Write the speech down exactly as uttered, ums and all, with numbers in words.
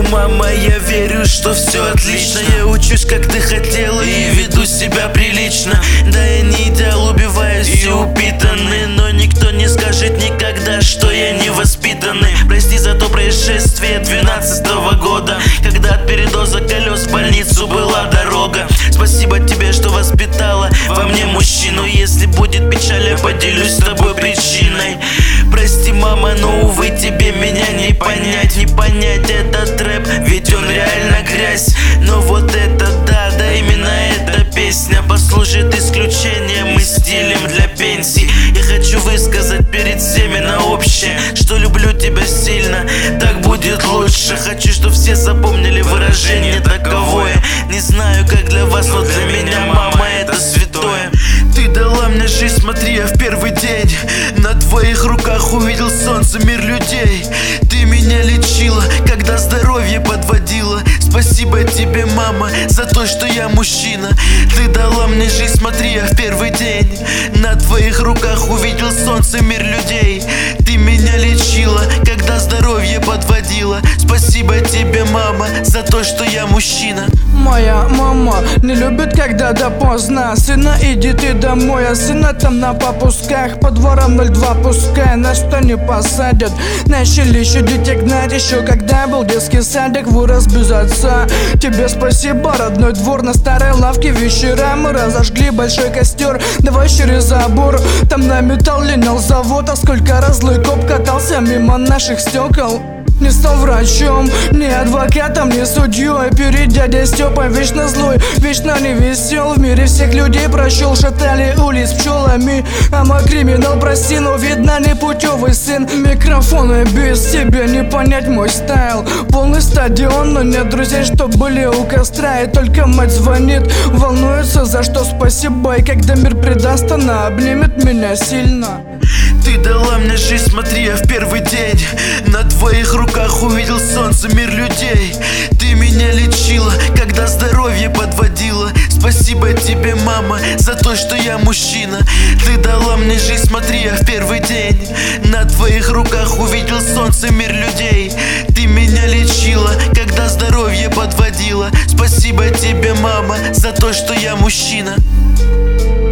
мама, я верю, что все отлично. Я учусь, как ты хотела, и веду себя прилично. Да, я не идеал, убиваюсь и упитанный, но никто не скажет никогда, что я невоспитанный. Прости за то происшествие двенадцатого года, когда от передоза колес в больницу была дорога. Спасибо тебе, что воспитала во мне мужчину. Если будет печаль, я поделюсь с тобой причиной. Прости, мама, но, увы, тебе меня не понять. Не понять этот рэп, ведь он реально грязь. Но вот это да, да, именно эта песня послужит исключением и стилем для пенсий. Я хочу высказать перед всеми на общее, что люблю тебя сильно, так будет лучше. Хочу, чтобы все запомнили выражение таковое. Не знаю, как для вас, но для меня, мама, это святое. Ты дала мне жизнь, смотри, я в первый день на твоих руках увидел солнце, мир людей. Ты меня лечила, когда здоровье подводила. Спасибо тебе, мама, за то, что я мужчина. Ты дала мне жизнь, смотри, я в первый день на твоих руках увидел солнце, мир людей. Ты меня лечила, когда здоровье подводила. Спасибо тебе, мама, за то, что я мужчина. Моя мама не любит, когда до поздно. Сына, иди ты домой, а сына там на попусках. По дворам ноль два пускай, на что не посадят. Начали еще детей гнать, еще когда был детский садик. Вырос без отца, тебе спасибо, родной двор. На старой лавке вечера мы разожгли большой костер. Давай через забор, там на металл линял завод. А сколько раз злой коп катался мимо наших стекол. Не стал врачом, ни адвокатом, ни судьей. Перед дядей Степой вечно злой, вечно не весел. В мире всех людей прощел, шатали улиц пчелами. А мой криминал прости, но видно непутевый сын. Микрофон и без тебя не понять мой стайл. Полный стадион, но нет друзей, что были у костра. И только мать звонит, волнуется, за что спасибо. И когда мир предаст, она обнимет меня сильно. Ты дала мне жизнь, смотри, я в первый день на твоих руках увидел солнце, мир людей. Ты меня лечила, когда здоровье подводила. Спасибо тебе, мама, за то, что я мужчина. Ты дала мне жизнь, смотри, я в первый день на твоих руках увидел солнце, мир людей. Ты меня лечила, когда здоровье подводила. Спасибо тебе, мама, за то, что я мужчина.